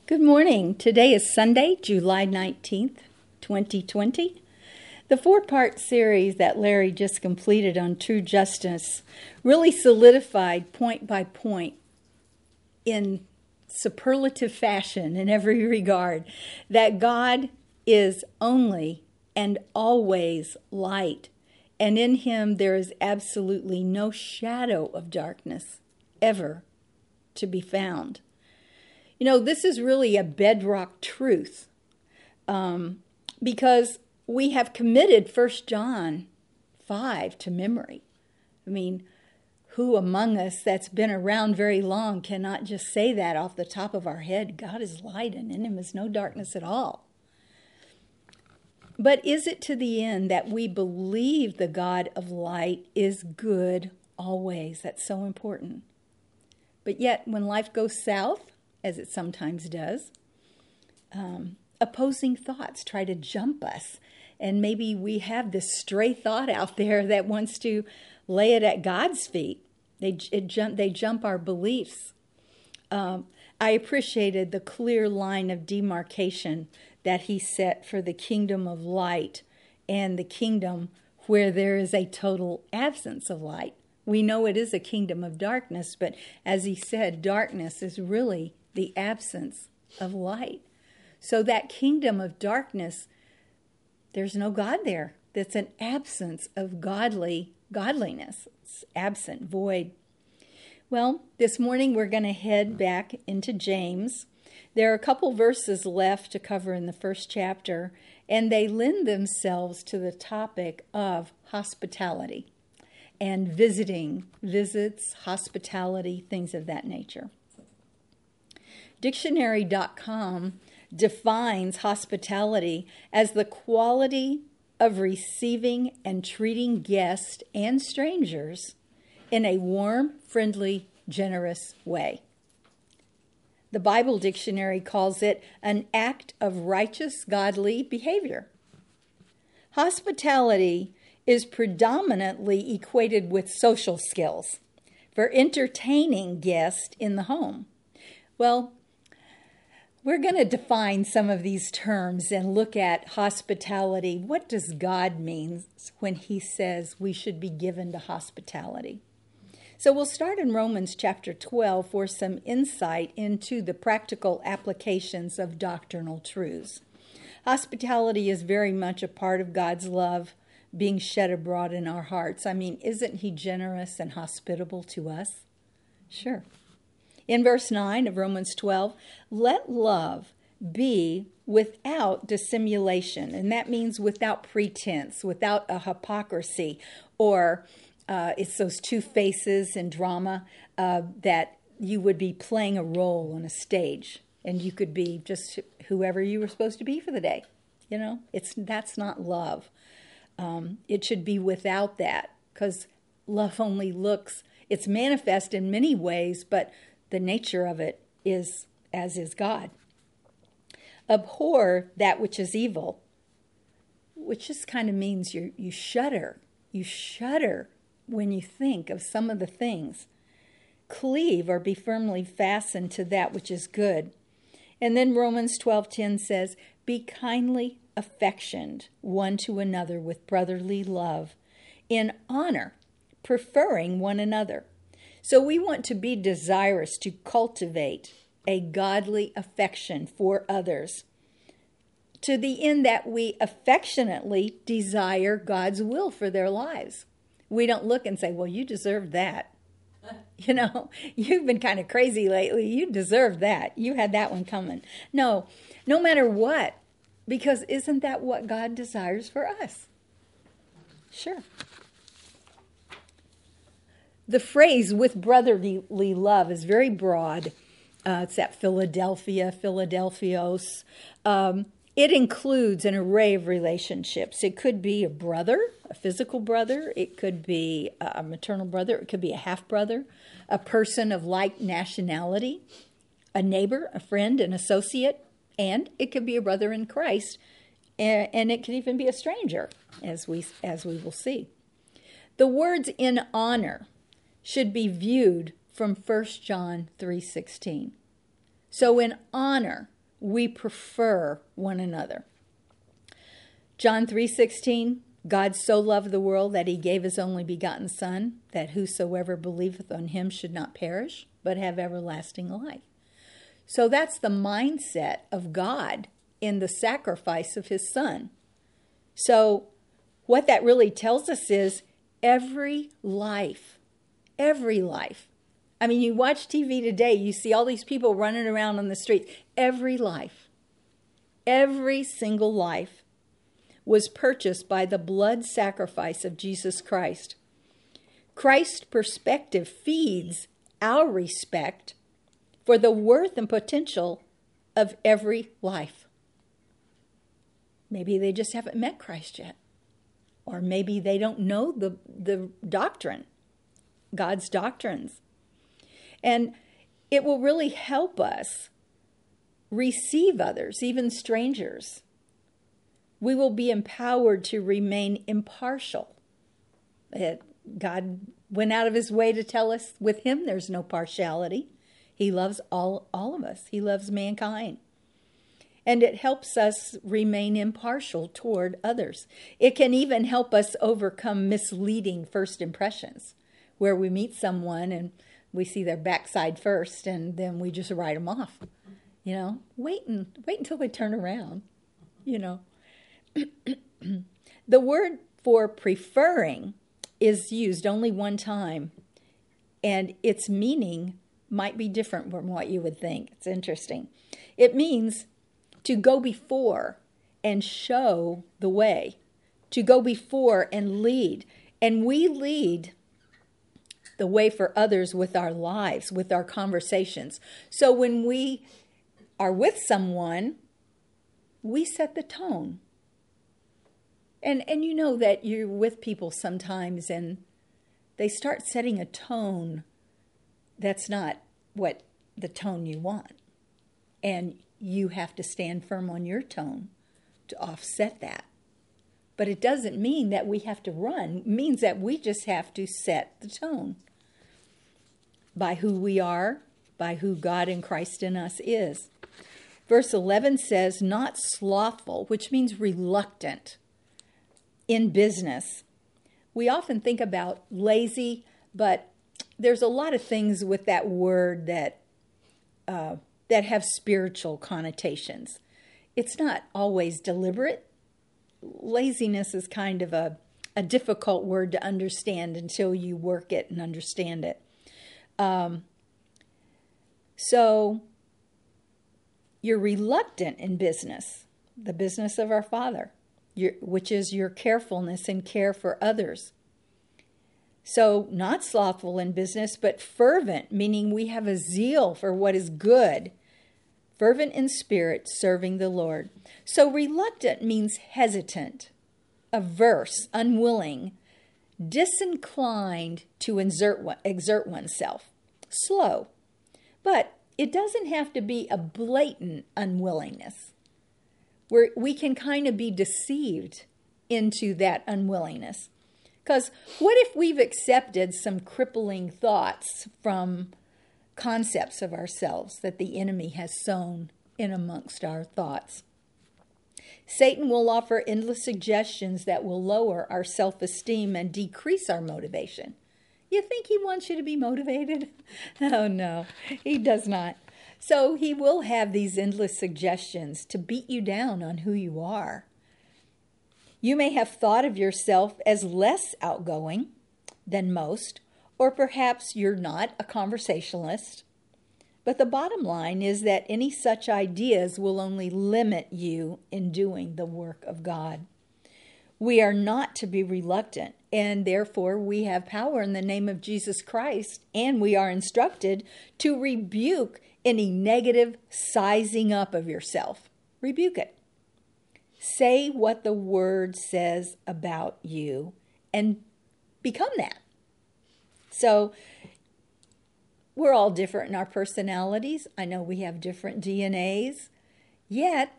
Good morning. Today is Sunday, July 19th, 2020. The four-part series that Larry just completed on true justice really solidified point by point in superlative fashion in every regard that God is only and always light, and in him there is absolutely no shadow of darkness ever to be found. You know, this is really a bedrock truth because we have committed 1 John 5 to memory. I mean, who among us that's been around very long cannot just say that off the top of our head? God is light and in him is no darkness at all. But is it to the end that we believe the God of light is good always? That's so important. But yet, when life goes south, as it sometimes does, opposing thoughts try to jump us. And maybe we have this stray thought out there that wants to lay it at God's feet. They jump our beliefs. I appreciated the clear line of demarcation that he set for the kingdom of light and the kingdom where there is a total absence of light. We know it is a kingdom of darkness, but as he said, darkness is really the absence of light. So that kingdom of darkness, there's no God there. That's an absence of godliness. It's absent, void. Well, this morning we're going to head back into James. There are a couple verses left to cover in the first chapter, and they lend themselves to the topic of hospitality and visits, hospitality, things of that nature. Dictionary.com defines hospitality as the quality of receiving and treating guests and strangers in a warm, friendly, generous way. The Bible Dictionary calls it an act of righteous, godly behavior. Hospitality is predominantly equated with social skills for entertaining guests in the home. Well, we're going to define some of these terms and look at hospitality. What does God mean when he says we should be given to hospitality? So we'll start in Romans chapter 12 for some insight into the practical applications of doctrinal truths. Hospitality is very much a part of God's love being shed abroad in our hearts. I mean, isn't he generous and hospitable to us? Sure. In verse 9 of Romans 12, let love be without dissimulation. And that means without pretense, without a hypocrisy, or it's those two faces in drama that you would be playing a role on a stage. And you could be just whoever you were supposed to be for the day. You know, that's not love. It should be without that, because love only it's manifest in many ways, but the nature of it is as is God. Abhor that which is evil, which just kind of means you shudder. You shudder when you think of some of the things. Cleave or be firmly fastened to that which is good. And then Romans 12:10 says, be kindly affectioned one to another with brotherly love, in honor, preferring one another. So we want to be desirous to cultivate a godly affection for others, to the end that we affectionately desire God's will for their lives. We don't look and say, well, you deserve that. You know, you've been kind of crazy lately. You deserve that. You had that one coming. No matter what, because isn't that what God desires for us? Sure. The phrase with brotherly love is very broad. It's at Philadelphia, Philadelphios. It includes an array of relationships. It could be a brother, a physical brother. It could be a maternal brother. It could be a half-brother, a person of like nationality, a neighbor, a friend, an associate, and it could be a brother in Christ, and it could even be a stranger, as we will see. The words in honor should be viewed from 1 John 3:16. So in honor, We prefer one another. John 3:16, God so loved the world that he gave his only begotten Son, that whosoever believeth on him should not perish, but have everlasting life. So that's the mindset of God in the sacrifice of his Son. So what that really tells us is every life, I mean, you watch TV today, you see all these people running around on the streets. Every life, every single life was purchased by the blood sacrifice of Jesus Christ. Christ's perspective feeds our respect for the worth and potential of every life. Maybe they just haven't met Christ yet. Or maybe they don't know the doctrine, God's doctrines. And it will really help us receive others, even strangers. We will be empowered to remain impartial. God went out of his way to tell us with him there's no partiality. He loves all of us. He loves mankind. And it helps us remain impartial toward others. It can even help us overcome misleading first impressions, where we meet someone and we see their backside first and then we just write them off. You know, wait until they turn around, you know. The word for preferring is used only one time, and its meaning might be different from what you would think. It's interesting. It means to go before and show the way, to go before and lead. And we lead the way for others with our lives, with our conversations. So when we are with someone, we set the tone. And you know that you're with people sometimes and they start setting a tone that's not what the tone you want. And you have to stand firm on your tone to offset that. But it doesn't mean that we have to run. It means that we just have to set the tone by who we are, by who God and Christ in us is. Verse 11 says, not slothful, which means reluctant in business. We often think about lazy, but there's a lot of things with that word that have spiritual connotations. It's not always deliberate. Laziness is kind of a difficult word to understand until you work it and understand it. So you're reluctant in business, the business of our Father, which is your carefulness and care for others. So not slothful in business, but fervent, meaning we have a zeal for what is good. Fervent in spirit, serving the Lord. So reluctant means hesitant, averse, unwilling, disinclined to exert oneself. Slow. But it doesn't have to be a blatant unwillingness, where we can kind of be deceived into that unwillingness. Because what if we've accepted some crippling thoughts from concepts of ourselves that the enemy has sown in amongst our thoughts? Satan will offer endless suggestions that will lower our self-esteem and decrease our motivation. You think he wants you to be motivated? Oh, no, he does not. So he will have these endless suggestions to beat you down on who you are. You may have thought of yourself as less outgoing than most, or perhaps you're not a conversationalist. But the bottom line is that any such ideas will only limit you in doing the work of God. We are not to be reluctant, and therefore we have power in the name of Jesus Christ, and we are instructed to rebuke any negative sizing up of yourself. Rebuke it. Say what the Word says about you and become that. So we're all different in our personalities. I know we have different DNAs, yet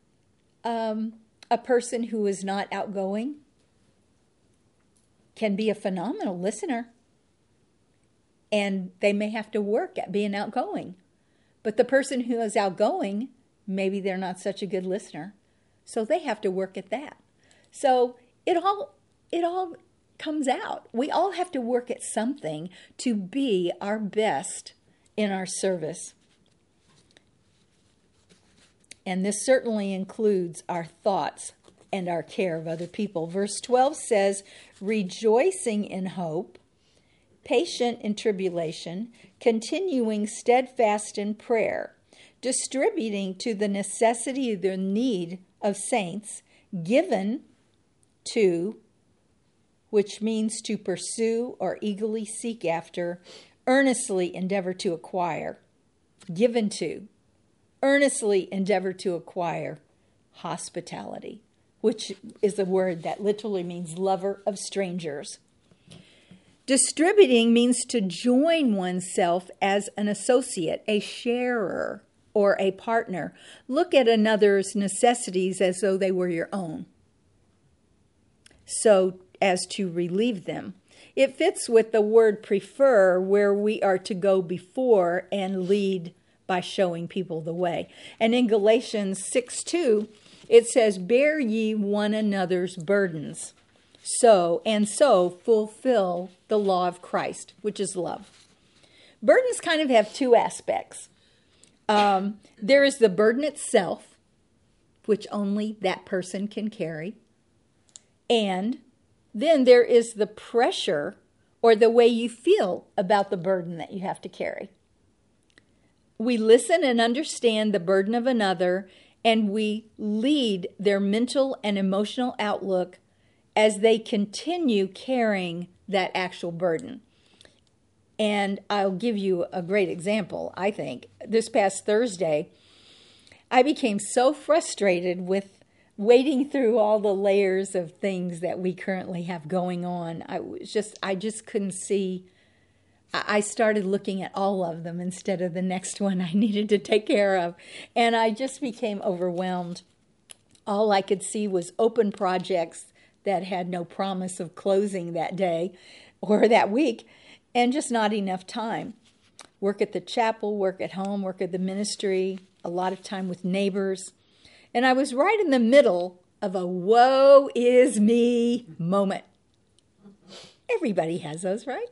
a person who is not outgoing can be a phenomenal listener, and they may have to work at being outgoing. But the person who is outgoing maybe they're not such a good listener. So they have to work at that. So it all comes out. We all have to work at something to be our best in our service. And this certainly includes our thoughts and our care of other people. Verse 12 says, rejoicing in hope, patient in tribulation, continuing steadfast in prayer, distributing to the necessity of the need of saints, given to, which means to pursue or eagerly seek after, earnestly endeavor to acquire. Given to, earnestly endeavor to acquire hospitality, which is a word that literally means lover of strangers. Distributing means to join oneself as an associate, a sharer, or a partner. Look at another's necessities as though they were your own, so as to relieve them. It fits with the word prefer, where we are to go before and lead by showing people the way. And in Galatians 6:2, it says, bear ye one another's burdens, so fulfill the law of Christ, which is love. Burdens kind of have two aspects. There is the burden itself, which only that person can carry. And then there is the pressure or the way you feel about the burden that you have to carry. We listen and understand the burden of another, and we lead their mental and emotional outlook as they continue carrying that actual burden. And I'll give you a great example, I think. This past Thursday, I became so frustrated with wading through all the layers of things that we currently have going on. I just couldn't see. I started looking at all of them instead of the next one I needed to take care of. And I just became overwhelmed. All I could see was open projects that had no promise of closing that day or that week, and just not enough time. Work at the chapel, work at home, work at the ministry, a lot of time with neighbors. And I was right in the middle of a woe is me moment. Everybody has those, right?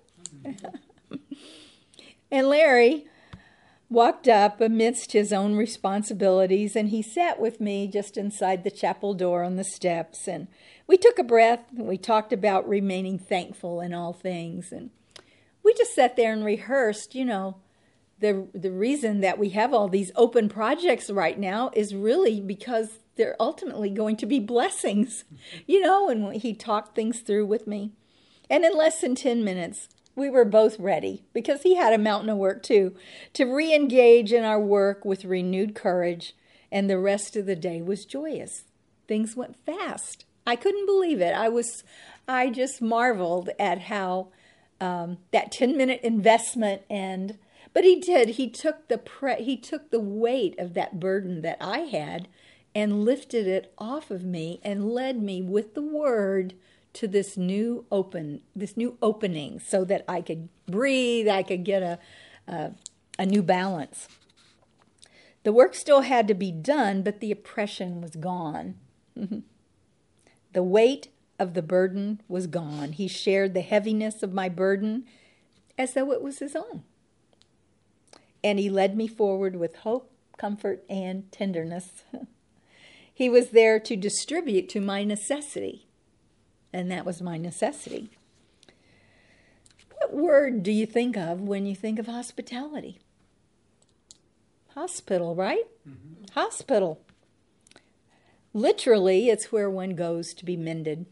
And Larry walked up amidst his own responsibilities, and he sat with me just inside the chapel door on the steps, and we took a breath, and we talked about remaining thankful in all things, and we just sat there and rehearsed, the reason that we have all these open projects right now is really because they're ultimately going to be blessings, and he talked things through with me. And in less than 10 minutes, we were both ready, because he had a mountain of work too, to re-engage in our work with renewed courage, and the rest of the day was joyous. Things went fast. I couldn't believe it. I just marveled at how that 10-minute investment, but he did. He took the weight of that burden that I had and lifted it off of me and led me with the word to this new opening, so that I could breathe, I could get a new balance. The work still had to be done, but the oppression was gone. The weight of the burden was gone. He shared the heaviness of my burden as though it was his own. And he led me forward with hope, comfort, and tenderness. He was there to distribute to my necessity. And that was my necessity. What word do you think of when you think of hospitality? Hospital, right? Mm-hmm. Hospital. Literally, it's where one goes to be mended.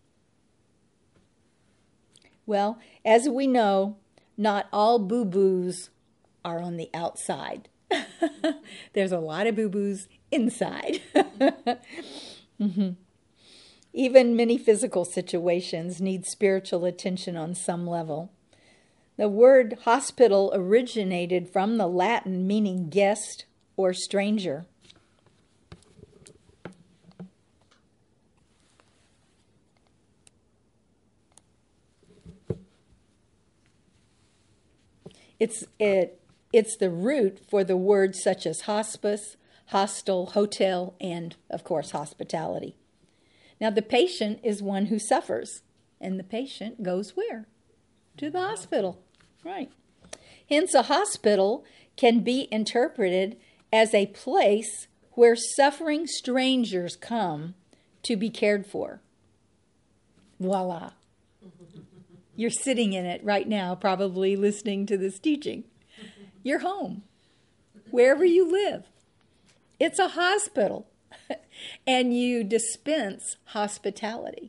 Well, as we know, not all boo-boos are on the outside. There's a lot of boo-boos inside. Mm-hmm. Even many physical situations need spiritual attention on some level. The word hospital originated from the Latin meaning guest or stranger. It's the root for the words such as hospice, hostel, hotel, and, of course, hospitality. Now, the patient is one who suffers, and the patient goes where? To the hospital, right. Hence, a hospital can be interpreted as a place where suffering strangers come to be cared for. Voila. You're sitting in it right now, probably listening to this teaching. Your home, wherever you live. It's a hospital, and you dispense hospitality.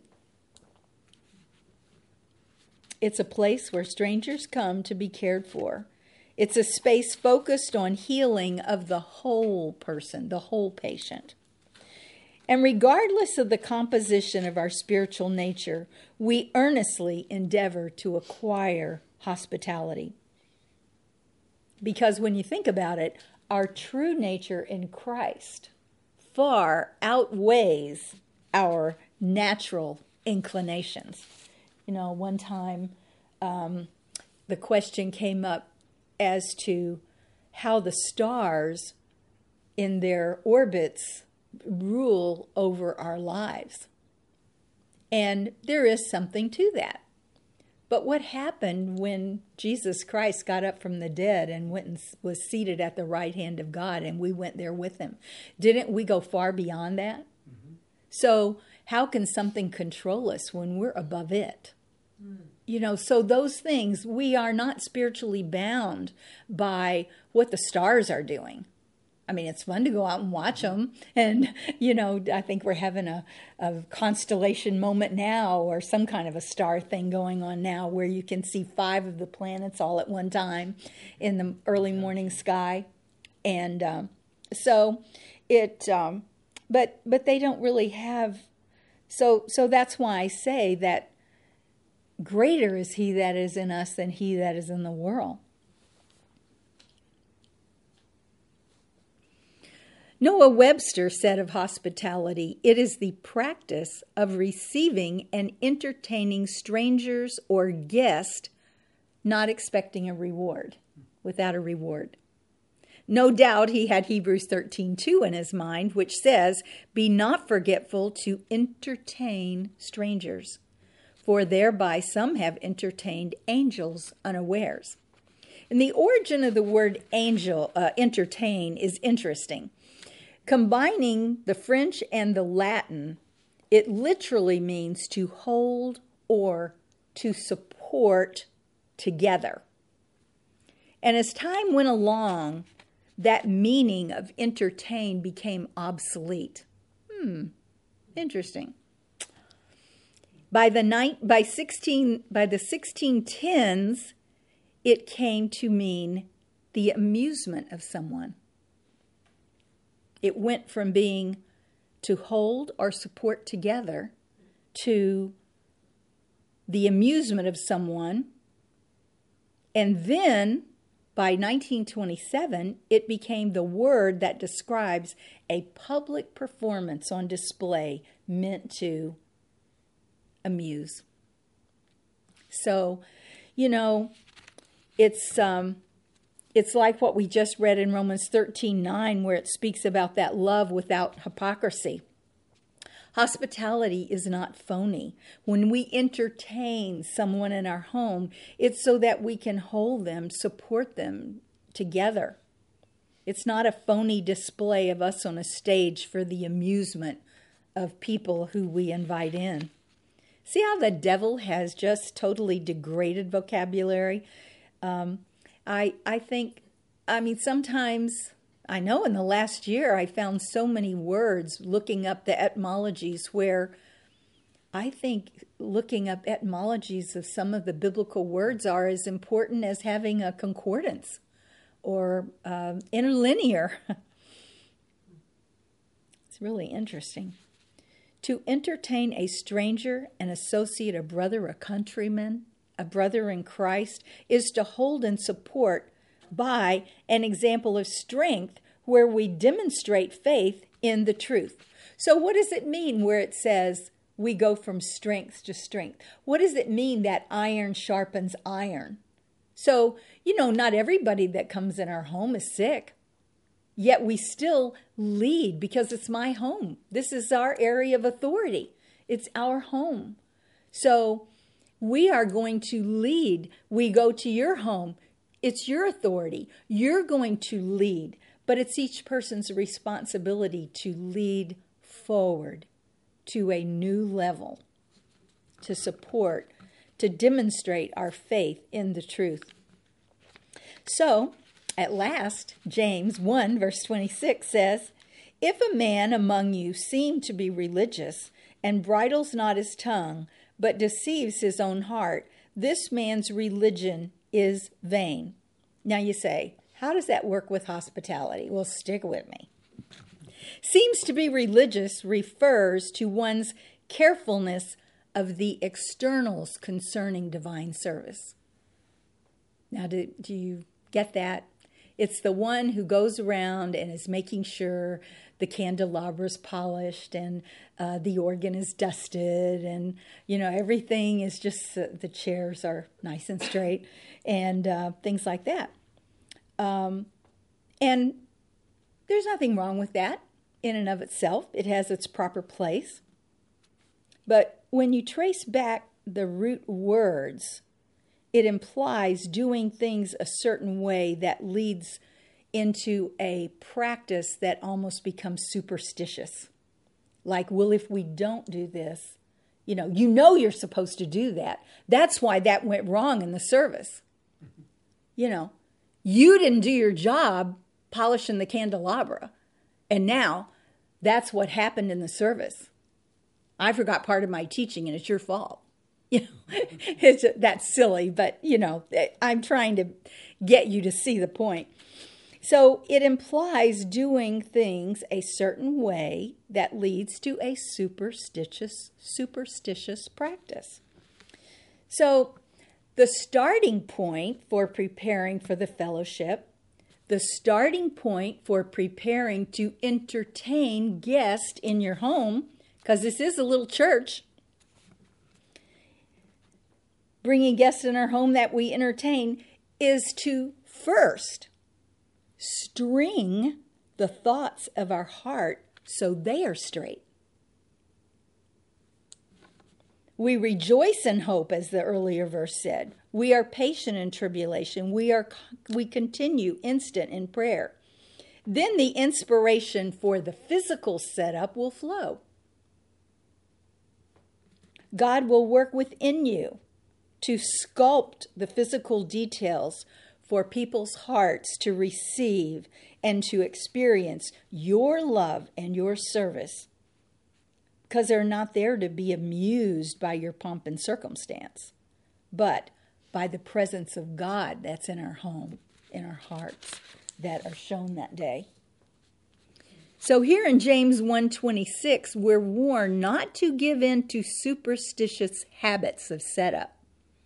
It's a place where strangers come to be cared for. It's a space focused on healing of the whole person, the whole patient. And regardless of the composition of our spiritual nature, we earnestly endeavor to acquire hospitality. Because when you think about it, our true nature in Christ far outweighs our natural inclinations. You know, one time the question came up as to how the stars in their orbits rule over our lives. And there is something to that. But what happened when Jesus Christ got up from the dead and went and was seated at the right hand of God, and we went there with him? Didn't we go far beyond that? Mm-hmm. So how can something control us when we're above it? You know, so those things, we are not spiritually bound by what the stars are doing. I mean, it's fun to go out and watch them. And, you know, I think we're having a constellation moment now, or some kind of a star thing going on now, where you can see 5 of the planets all at one time in the early morning sky. And so it, but they don't really have, so that's why I say that greater is he that is in us than he that is in the world. Noah Webster said of hospitality, it is the practice of receiving and entertaining strangers or guests, not expecting a reward, without a reward. No doubt he had Hebrews 13:2 in his mind, which says, be not forgetful to entertain strangers, for thereby some have entertained angels unawares. And the origin of the word angel, entertain, is interesting. Combining the French and the Latin, it literally means to hold or to support together. And as time went along, that meaning of entertain became obsolete. Interesting. By the 1610s, it came to mean the amusement of someone. It went from being to hold or support together to the amusement of someone. And then by 1927, it became the word that describes a public performance on display meant to amuse. So, you know, it's like what we just read in Romans 13:9, where it speaks about that love without hypocrisy. Hospitality is not phony. When we entertain someone in our home, it's so that we can hold them, support them together. It's not a phony display of us on a stage for the amusement of people who we invite in. See how the devil has just totally degraded vocabulary? I think, sometimes, I know in the last year I found so many words looking up the etymologies where I think looking up etymologies of some of the biblical words are as important as having a concordance or interlinear. It's really interesting. To entertain a stranger, an associate, a brother, a countryman, a brother in Christ, is to hold and support by an example of strength where we demonstrate faith in the truth. So what does it mean where it says we go from strength to strength? What does it mean that iron sharpens iron? So, not everybody that comes in our home is sick. Yet we still lead because it's my home. This is our area of authority. It's our home. So we are going to lead. We go to your home. It's your authority. You're going to lead. But it's each person's responsibility to lead forward to a new level, to support, to demonstrate our faith in the truth. So, at last, James 1 verse 26 says, "If a man among you seem to be religious and bridles not his tongue, but deceives his own heart, this man's religion is vain." Now you say, how does that work with hospitality? Well, stick with me. Seems to be religious refers to one's carefulness of the externals concerning divine service. Now, do you get that? It's the one who goes around and is making sure the candelabra is polished and the organ is dusted and, everything is just, the chairs are nice and straight and things like that. And there's nothing wrong with that in and of itself. It has its proper place. But when you trace back the root words, it implies doing things a certain way that leads into a practice that almost becomes superstitious. Like, well, if we don't do this, you're supposed to do that. That's why that went wrong in the service. You didn't do your job polishing the candelabra. And now that's what happened in the service. I forgot part of my teaching and it's your fault. That's silly, but I'm trying to get you to see the point. So it implies doing things a certain way that leads to a superstitious practice. So the starting point for preparing for the fellowship, the starting point for preparing to entertain guests in your home, because this is a little church, bringing guests in our home that we entertain, is to first string the thoughts of our heart so they are straight. We rejoice in hope, as the earlier verse said. We are patient in tribulation. We continue instant in prayer. Then the inspiration for the physical setup will flow. God will work within you to sculpt the physical details for people's hearts to receive and to experience your love and your service, because they're not there to be amused by your pomp and circumstance, but by the presence of God that's in our home, in our hearts, that are shown that day. So here in James 1:26, we're warned not to give in to superstitious habits of setup,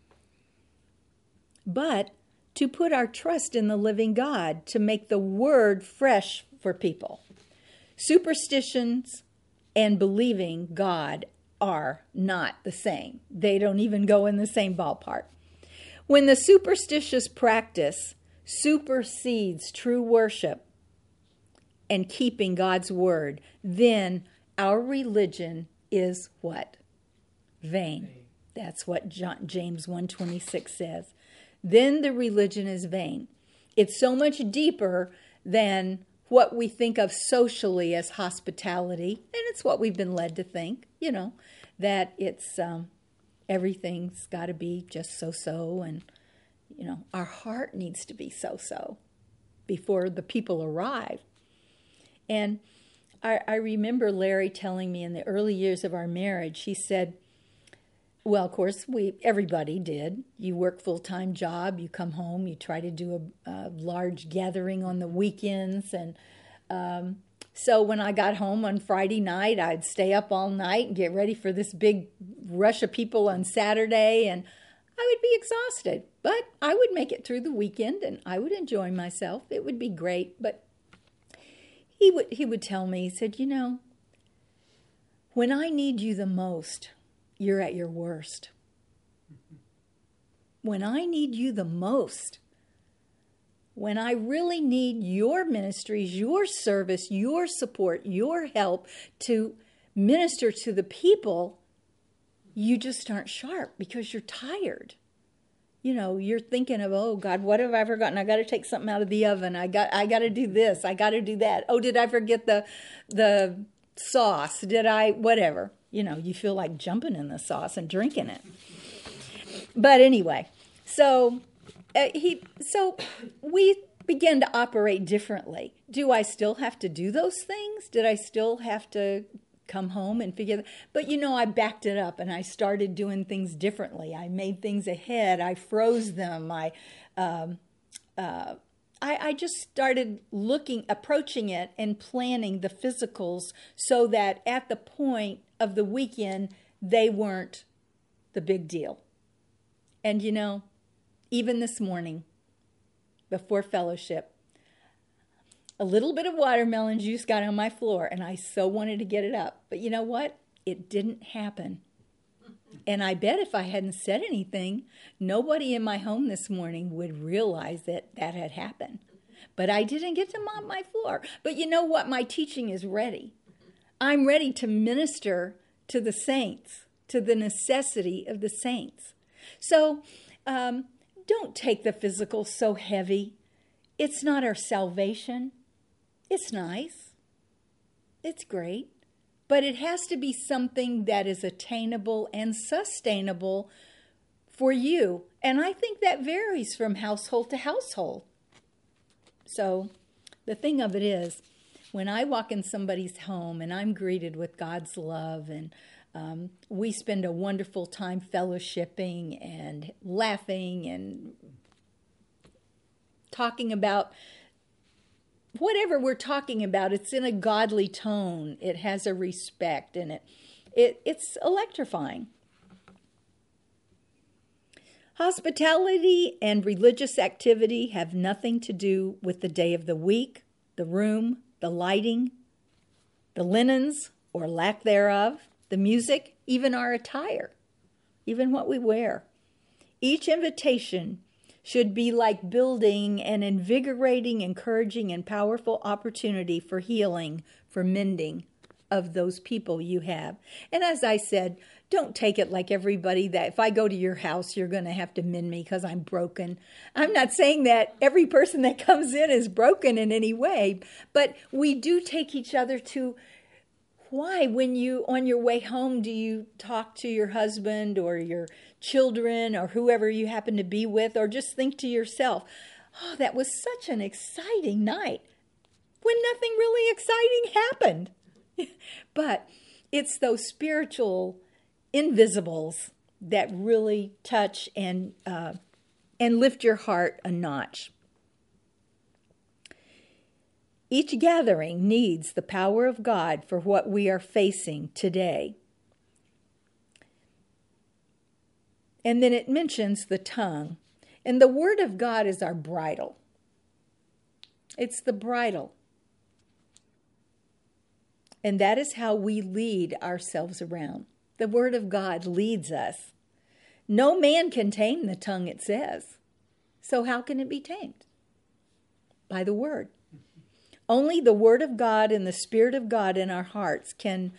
but to put our trust in the living God to make the word fresh for people. Superstitions and believing God are not the same. They don't even go in the same ballpark. When the superstitious practice supersedes true worship and keeping God's word, then our religion is what? Vain. That's what James 1:26 says. Then the religion is vain. It's so much deeper than what we think of socially as hospitality, and it's what we've been led to think, that it's everything's got to be just so-so, and our heart needs to be so-so before the people arrive. And I remember Larry telling me in the early years of our marriage, he said, well, of course, everybody did. You work full-time job, you come home, you try to do a large gathering on the weekends. And so when I got home on Friday night, I'd stay up all night and get ready for this big rush of people on Saturday. And I would be exhausted, but I would make it through the weekend and I would enjoy myself. It would be great. But he would tell me, he said, when I need you the most, you're at your worst. When I need you the most, when I really need your ministries, your service, your support, your help to minister to the people, you just aren't sharp because you're tired. You know, you're thinking of, oh God, what have I forgotten? I got to take something out of the oven. I got to do this. I got to do that. Oh, did I forget the sauce? Did I, whatever. You know, you feel like jumping in the sauce and drinking it. But anyway, so we began to operate differently. Do I still have to do those things? Did I still have to come home and figure that? But you know, I backed it up and I started doing things differently. I made things ahead. I froze them. I just started approaching it and planning the physicals so that at the point of the weekend, they weren't the big deal. And you know, even this morning, before fellowship, a little bit of watermelon juice got on my floor, and I so wanted to get it up. But you know what? It didn't happen. And I bet if I hadn't said anything, nobody in my home this morning would realize that had happened. But I didn't get to mop my floor. But you know what? My teaching is ready. I'm ready to minister to the saints, to the necessity of the saints. So don't take the physical so heavy. It's not our salvation. It's nice. It's great. But it has to be something that is attainable and sustainable for you. And I think that varies from household to household. So the thing of it is, when I walk in somebody's home and I'm greeted with God's love and we spend a wonderful time fellowshipping and laughing and talking about whatever we're talking about, it's in a godly tone. It has a respect in it. It's electrifying. Hospitality and religious activity have nothing to do with the day of the week, the room, the lighting, the linens or lack thereof, the music, even our attire, even what we wear. Each invitation should be like building an invigorating, encouraging, and powerful opportunity for healing, for mending of those people you have. And as I said, don't take it like everybody that if I go to your house, you're going to have to mend me because I'm broken. I'm not saying that every person that comes in is broken in any way, but we do take each other to why, when you, on your way home, do you talk to your husband or your children or whoever you happen to be with, or just think to yourself, oh, that was such an exciting night, when nothing really exciting happened. But it's those spiritual invisibles that really touch and lift your heart a notch. Each gathering needs the power of God for what we are facing today. And then it mentions the tongue. And the word of God is our bridle. It's the bridle. And that is how we lead ourselves around. The word of God leads us. No man can tame the tongue, it says. So how can it be tamed? By the word. Only the word of God and the Spirit of God in our hearts can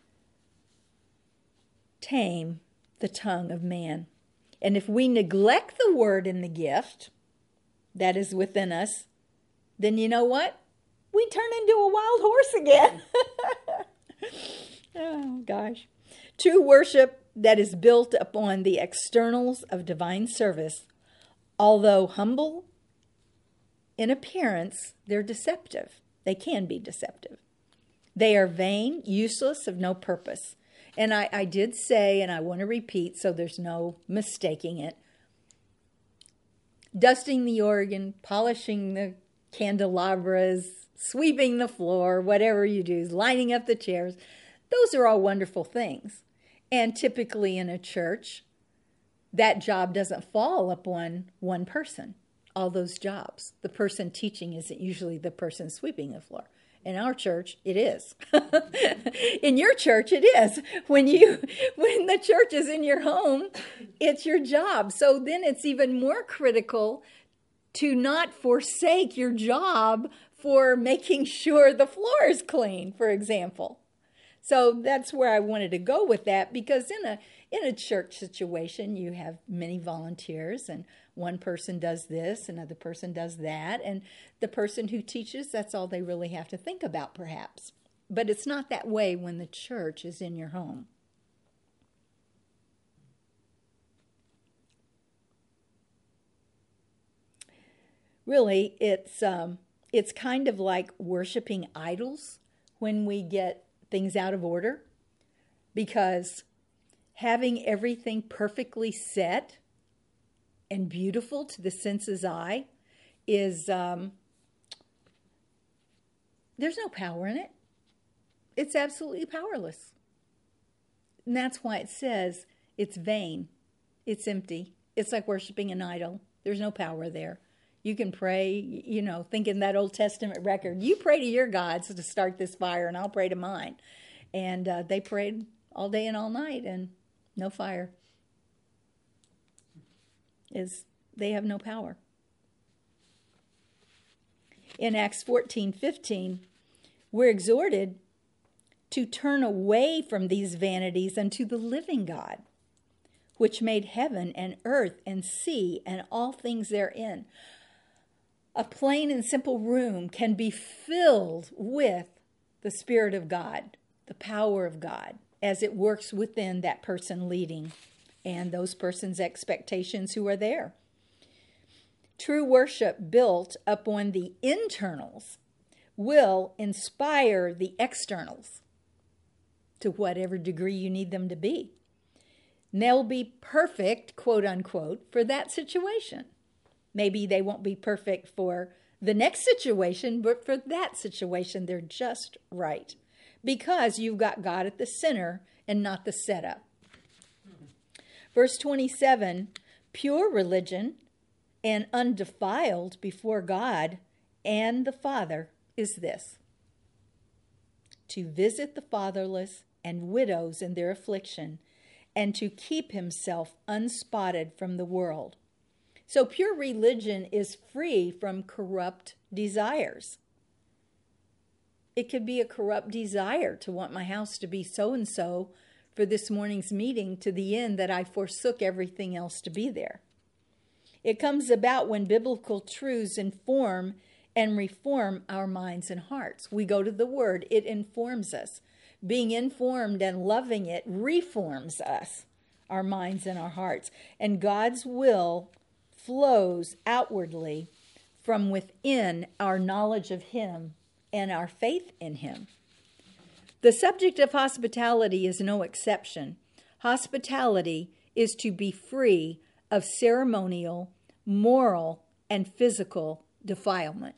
tame the tongue of man. And if we neglect the word and the gift that is within us, then you know what? We turn into a wild horse again. Oh, gosh. True worship that is built upon the externals of divine service, although humble in appearance, they're deceptive. They can be deceptive. They are vain, useless, of no purpose. And I did say, and I want to repeat so there's no mistaking it, dusting the organ, polishing the candelabras, sweeping the floor, whatever you do, lining up the chairs, those are all wonderful things. And typically in a church, that job doesn't fall upon one person. All those jobs. The person teaching isn't usually the person sweeping the floor. In our church, it is. In your church, it is. When the church is in your home, it's your job. So then it's even more critical to not forsake your job for making sure the floor is clean, for example. So that's where I wanted to go with that, because in a church situation, you have many volunteers, and one person does this, another person does that, and the person who teaches, that's all they really have to think about, perhaps. But it's not that way when the church is in your home. Really, it's kind of like worshiping idols when we get things out of order, because having everything perfectly set and beautiful to the senses' eye is, there's no power in it. It's absolutely powerless. And that's why it says it's vain. It's empty. It's like worshiping an idol. There's no power there. You can pray, thinking that Old Testament record. You pray to your gods to start this fire, and I'll pray to mine. And they prayed all day and all night, and no fire. They have no power. In Acts 14:15, we're exhorted to turn away from these vanities unto the living God, which made heaven and earth and sea and all things therein. A plain and simple room can be filled with the Spirit of God, the power of God, as it works within that person leading and those persons' expectations who are there. True worship built upon the internals will inspire the externals to whatever degree you need them to be. And they'll be perfect, quote unquote, for that situation. Maybe they won't be perfect for the next situation, but for that situation, they're just right. Because you've got God at the center and not the setup. Verse 27, pure religion and undefiled before God and the Father is this: to visit the fatherless and widows in their affliction, and to keep himself unspotted from the world. So pure religion is free from corrupt desires. It could be a corrupt desire to want my house to be so-and-so for this morning's meeting, to the end that I forsook everything else to be there. It comes about when biblical truths inform and reform our minds and hearts. We go to the Word, it informs us. Being informed and loving it reforms us, our minds and our hearts. And God's will flows outwardly from within our knowledge of Him and our faith in Him. The subject of hospitality is no exception. Hospitality is to be free of ceremonial, moral, and physical defilement.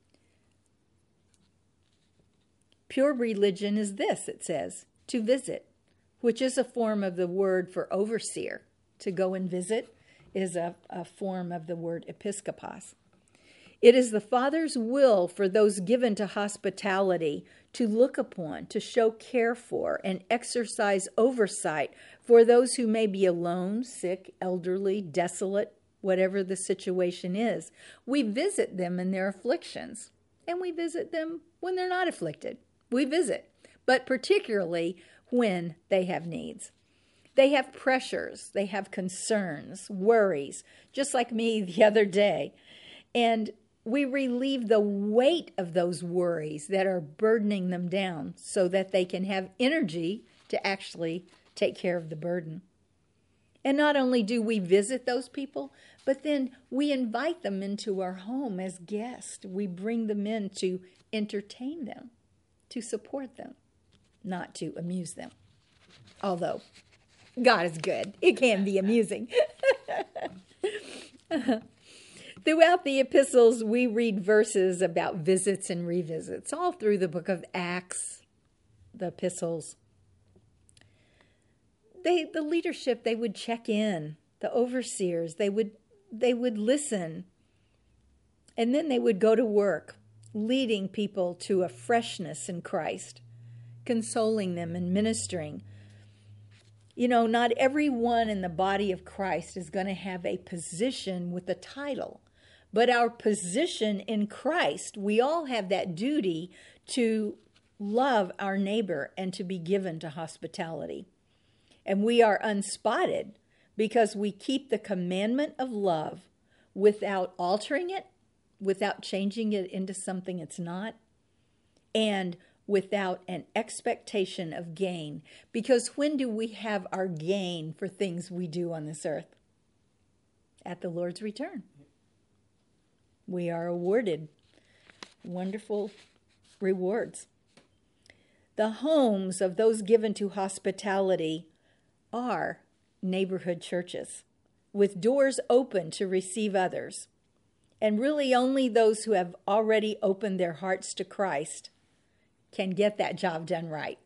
Pure religion is this, it says, to visit, which is a form of the word for overseer. To go and visit is a form of the word episkopos. It is the Father's will for those given to hospitality to look upon, to show care for, and exercise oversight for those who may be alone, sick, elderly, desolate, whatever the situation is. We visit them in their afflictions, and we visit them when they're not afflicted. We visit, but particularly when they have needs. They have pressures, they have concerns, worries, just like me the other day. And we relieve the weight of those worries that are burdening them down so that they can have energy to actually take care of the burden. And not only do we visit those people, but then we invite them into our home as guests. We bring them in to entertain them, to support them, not to amuse them. Although God is good. It can be amusing. Throughout the epistles, we read verses about visits and revisits, all through the book of Acts, the epistles. The leadership, they would check in. The overseers, they would listen. And then they would go to work, leading people to a freshness in Christ, consoling them and ministering. You know, not everyone in the body of Christ is going to have a position with a title, but our position in Christ, we all have that duty to love our neighbor and to be given to hospitality. And we are unspotted because we keep the commandment of love without altering it, without changing it into something it's not, and without an expectation of gain. Because when do we have our gain for things we do on this earth? At the Lord's return. We are awarded wonderful rewards. The homes of those given to hospitality are neighborhood churches, with doors open to receive others. And really only those who have already opened their hearts to Christ can get that job done right.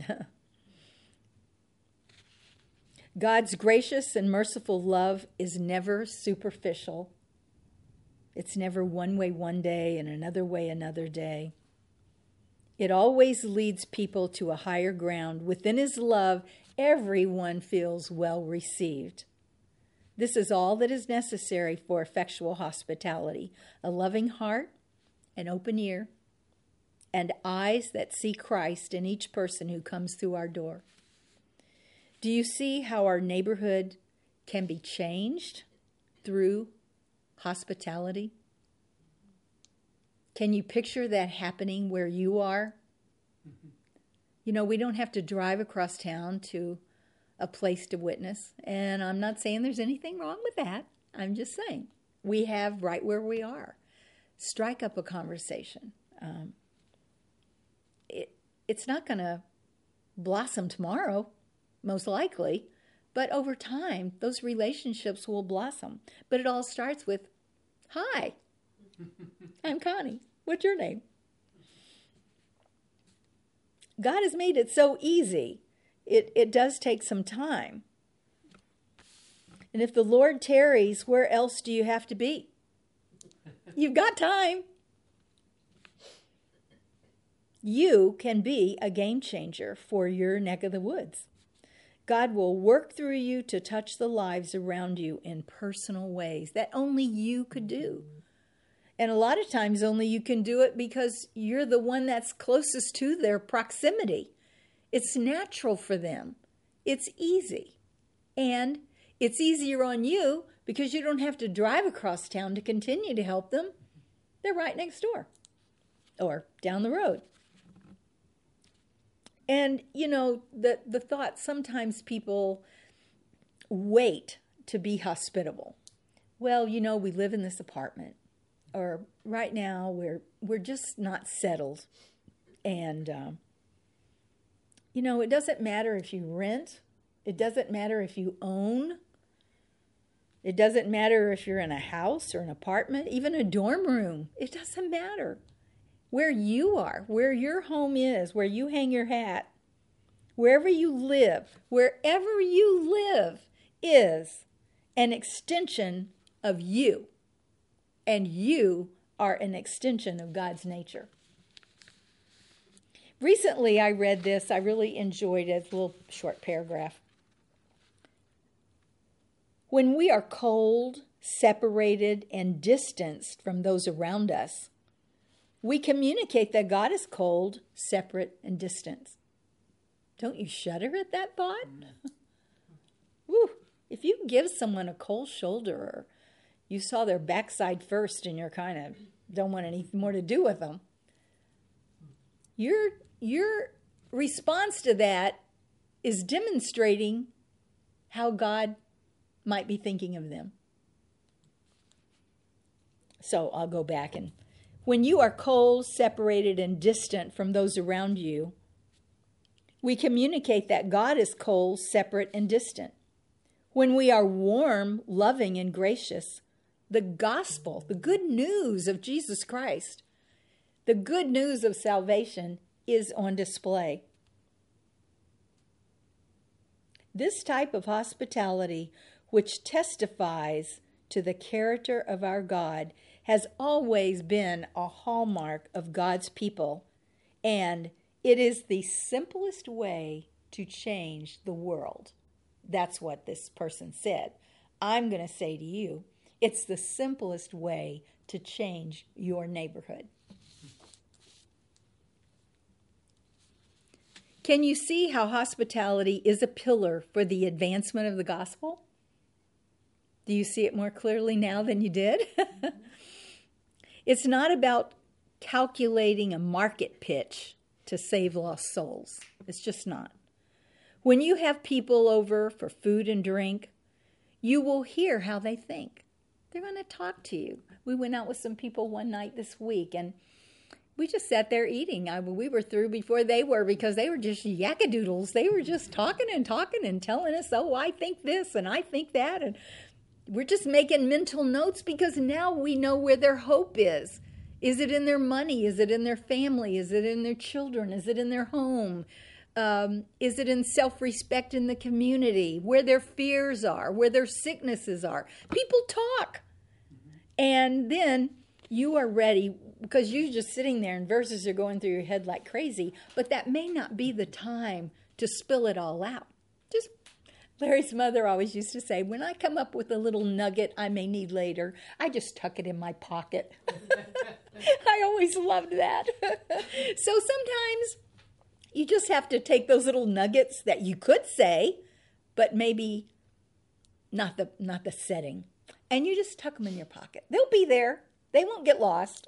God's gracious and merciful love is never superficial. It's never one way one day and another way another day. It always leads people to a higher ground. Within his love, everyone feels well received. This is all that is necessary for effectual hospitality: a loving heart, an open ear, and eyes that see Christ in each person who comes through our door. Do you see how our neighborhood can be changed through hospitality? Can you picture that happening where you are? You know, we don't have to drive across town to a place to witness. And I'm not saying there's anything wrong with that. I'm just saying we have right where we are. Strike up a conversation. It's not going to blossom tomorrow, most likely, but over time, those relationships will blossom. But it all starts with, "Hi, I'm Connie. What's your name?" God has made it so easy. It does take some time. And if the Lord tarries, where else do you have to be? You've got time. You can be a game changer for your neck of the woods. God will work through you to touch the lives around you in personal ways that only you could do. And a lot of times only you can do it because you're the one that's closest to their proximity. It's natural for them. It's easy. And it's easier on you because you don't have to drive across town to continue to help them. They're right next door or down the road. And, you know, the thought, sometimes people wait to be hospitable. Well, you know, we live in this apartment, or right now we're just not settled. And, you know, it doesn't matter if you rent. It doesn't matter if you own. It doesn't matter if you're in a house or an apartment, even a dorm room. It doesn't matter. Where you are, where your home is, where you hang your hat, wherever you live is an extension of you. And you are an extension of God's nature. Recently I read this. I really enjoyed it. It's a little short paragraph. When we are cold, separated, and distanced from those around us, we communicate that God is cold, separate, and distant. Don't you shudder at that thought? Woo. If you give someone a cold shoulder, or you saw their backside first and you're kind of don't want anything more to do with them, your response to that is demonstrating how God might be thinking of them. So I'll go back. And when you are cold, separated, and distant from those around you, we communicate that God is cold, separate, and distant. When we are warm, loving, and gracious, the gospel, the good news of Jesus Christ, the good news of salvation is on display. This type of hospitality, which testifies to the character of our God, has always been a hallmark of God's people, and it is the simplest way to change the world. That's what this person said. I'm going to say to you, It's the simplest way to change your neighborhood. Can you see how hospitality is a pillar for the advancement of the gospel? Do you see it more clearly now than you did? It's not about calculating a market pitch to save lost souls. It's just not. When you have people over for food and drink, you will hear how they think. They're going to talk to you. We went out with some people one night this week, and we just sat there eating. We were through before they were, because they were just yakkadoodles. They were just talking and telling us, oh, I think this and I think that. And we're just making mental notes, because now we know where their hope is. Is it in their money? Is it in their family? Is it in their children? Is it in their home? Is it in self-respect in the community, where their fears are, where their sicknesses are? People talk. And then you are ready, because you're just sitting there and verses are going through your head like crazy, but that may not be the time to spill it all out. Just Larry's mother always used to say, when I come up with a little nugget I may need later, I just tuck it in my pocket. I always loved that. So sometimes you just have to take those little nuggets that you could say, but maybe not the setting, and you just tuck them in your pocket. They'll be there. They won't get lost.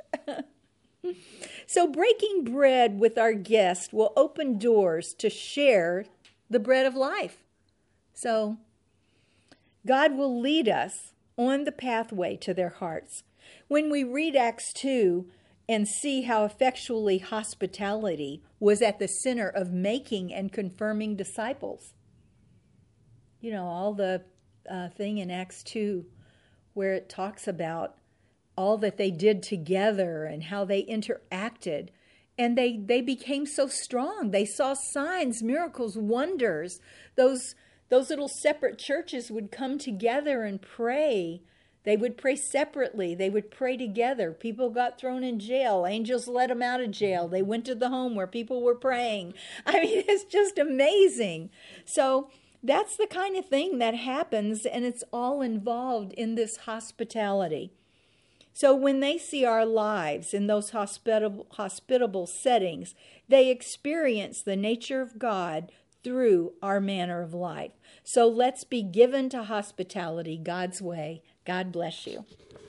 So breaking bread with our guest will open doors to share the bread of life. So God will lead us on the pathway to their hearts. When we read Acts 2 and see how effectually hospitality was at the center of making and confirming disciples. You know, all the thing in Acts 2 where it talks about all that they did together and how they interacted. And they became so strong. They saw signs, miracles, wonders. Those little separate churches would come together and pray. They would pray separately. They would pray together. People got thrown in jail. Angels let them out of jail. They went to the home where people were praying. I mean, it's just amazing. So that's the kind of thing that happens, and it's all involved in this hospitality. So when they see our lives in those hospitable settings, they experience the nature of God through our manner of life. So let's be given to hospitality God's way. God bless you.